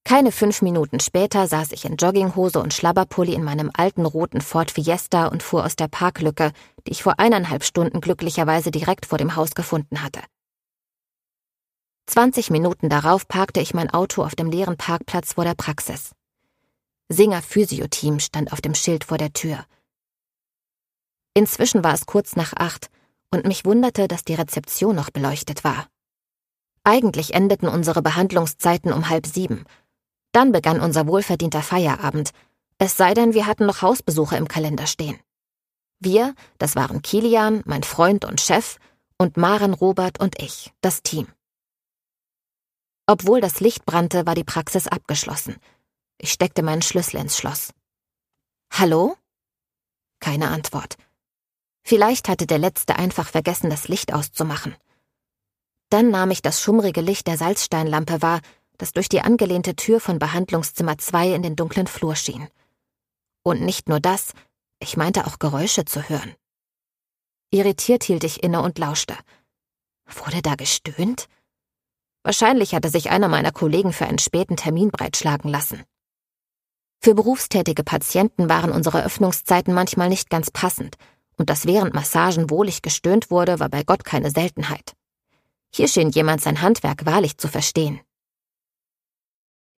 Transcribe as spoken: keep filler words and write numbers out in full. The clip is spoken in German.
Keine fünf Minuten später saß ich in Jogginghose und Schlabberpulli in meinem alten roten Ford Fiesta und fuhr aus der Parklücke, die ich vor eineinhalb Stunden glücklicherweise direkt vor dem Haus gefunden hatte. Zwanzig Minuten darauf parkte ich mein Auto auf dem leeren Parkplatz vor der Praxis. Singer Physio-Team stand auf dem Schild vor der Tür. Inzwischen war es kurz nach acht und mich wunderte, dass die Rezeption noch beleuchtet war. Eigentlich endeten unsere Behandlungszeiten um halb sieben. Dann begann unser wohlverdienter Feierabend, es sei denn, wir hatten noch Hausbesuche im Kalender stehen. Wir, das waren Kilian, mein Freund und Chef, und Maren, Robert und ich, das Team. Obwohl das Licht brannte, war die Praxis abgeschlossen. Ich steckte meinen Schlüssel ins Schloss. »Hallo?« Keine Antwort. Vielleicht hatte der Letzte einfach vergessen, das Licht auszumachen. Dann nahm ich das schummrige Licht der Salzsteinlampe wahr, das durch die angelehnte Tür von Behandlungszimmer zwei in den dunklen Flur schien. Und nicht nur das, ich meinte auch Geräusche zu hören. Irritiert hielt ich inne und lauschte. Wurde da gestöhnt? Wahrscheinlich hatte sich einer meiner Kollegen für einen späten Termin breitschlagen lassen. Für berufstätige Patienten waren unsere Öffnungszeiten manchmal nicht ganz passend, und dass während Massagen wohlig gestöhnt wurde, war bei Gott keine Seltenheit. Hier schien jemand sein Handwerk wahrlich zu verstehen.